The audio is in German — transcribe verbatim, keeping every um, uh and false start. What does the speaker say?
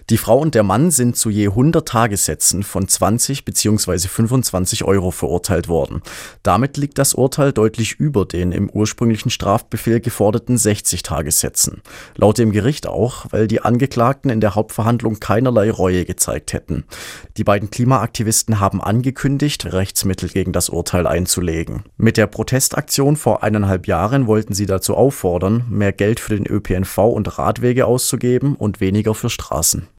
Die Frau und der Mann sind zu je hundert Tagessätzen von zwanzig bzw. fünfundzwanzig Euro verurteilt worden. Damit liegt das Urteil deutlich über den im ursprünglichen Strafbefehl geforderten sechzig Tagessätzen. Laut dem Gericht auch, weil die Angeklagten in der Hauptverhandlung keinerlei Reue gezeigt hätten. Die beiden Klimaaktivisten haben angekündigt, Rechtsmittel gegen das Urteil einzulegen. Mit der Protestaktion vor eineinhalb Jahren wollten sie dazu auffordern, mehr Geld für den Ö P N V und Radwege auszugeben und weniger für Straßen.